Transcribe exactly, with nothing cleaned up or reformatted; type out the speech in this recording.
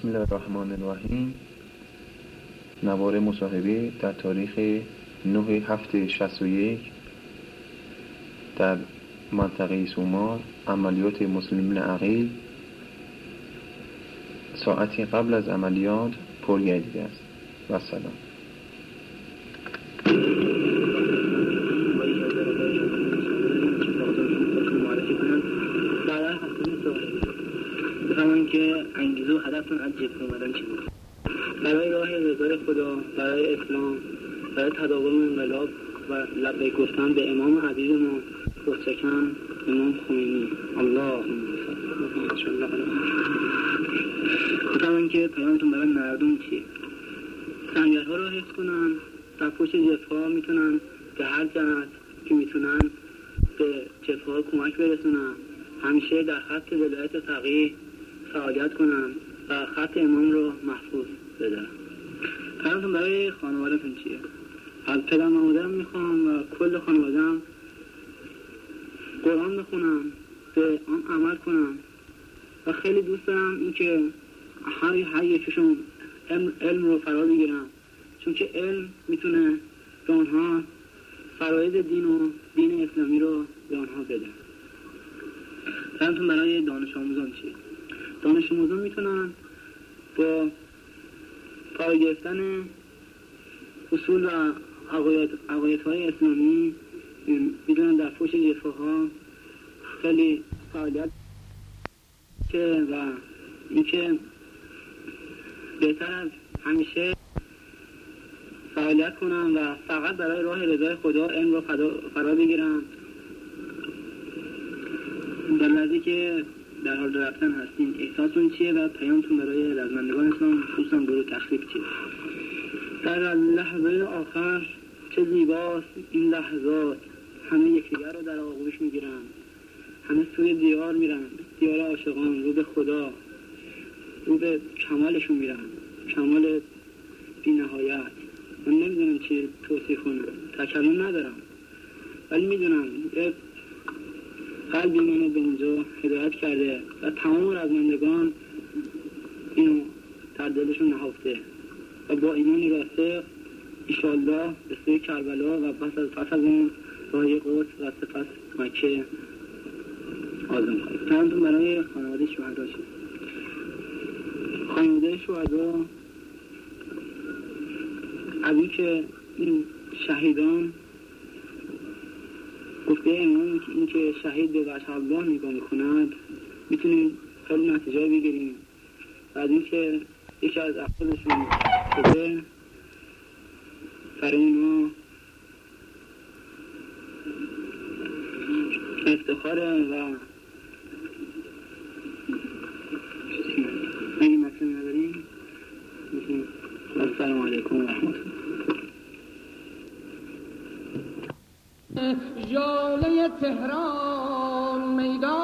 بسم الله الرحمن الرحیم. نوار مصاحبه در تاریخ نه هفت شصت و یک در منطقه سومال، عملیات مسلمین عقیل ساعتی قبل از عملیات پرگردیده است. و سلام. بفهمن که انگیزه و هدفتون از جبهه اومدن چی بود؟ برای راه رضای خدا، برای اسلام، برای تداوم انقلاب و لبیک گفتن به امام عزیز ما قدسکن امام خمینی. اللهم صل علی محمد. بفهمن که پیامتون برای مردم چیه؟ سنگرها رو حفظ کنن، در پشت جبهه میتونن به هر جهت که میتونن به جبهه کمک برسونن، همیشه در خط ولایت فقیه فعالیت کنن و خط امام رو محفوظ بدارن. پیامتون برای خانواده‌تون چیه؟ از پدرم و مادرم میخوام و کل خانواده‌ام قرآن بخونم، به آن عمل کنم و خیلی دوست دارم این که هر هر یکیشون علم, علم رو فرا بگیرن، چون که علم میتونه به آنها فرایض دین و دین اسلامی رو به آنها بده. پیامتون برای دانش آموزان چیه؟ دانش آموزان میتونن با پای گرفتن اصول و عقایدهای اسلامی میدونن در پشت جبهه ها خیلی فعالیت که و اینکه بهتر از همیشه فعالیت کنن و فقط برای راه رضای خدا علم رو فرا بگیرن. در لحظه که در حال رفتن هستین احساستون چیه و پیامتون برای رزمندگان اسلام خصوصا گروه تخریب چیه؟ در لحظه آخر چه زیباست این لحظات، همه یکدیگر رو در آغوش میگیرن، همه سوی دیار میرن، دیار عاشقان، رو به خدا، رو به کمالشون میرن، کمال بی نهایت. من نمیدونم چی توصیف کنم، تکلم ندارم، ولی میدونم قلبی منو به اونجا هدایت کرده و تمام رزمندگان اینو در دلشون نهفته و با ایمانی راسخ ایشالله به سوی کربلا و پس از پس از اون راه قدس و سپس مکه آزم خواهید. پیامتون برای خانواده شهدا شد. خانواده شهدا از این که این شهیدان گفته امام که این که شهید به وجه الله نگاه میکند میتونیم خیلی نتیجه بگیریم. بعد این که یکی از افضلشون شده برای اینا افتخاره و اگه مسئله نداریم السلام علیکم و رحمت الله. ژاله تهران میدان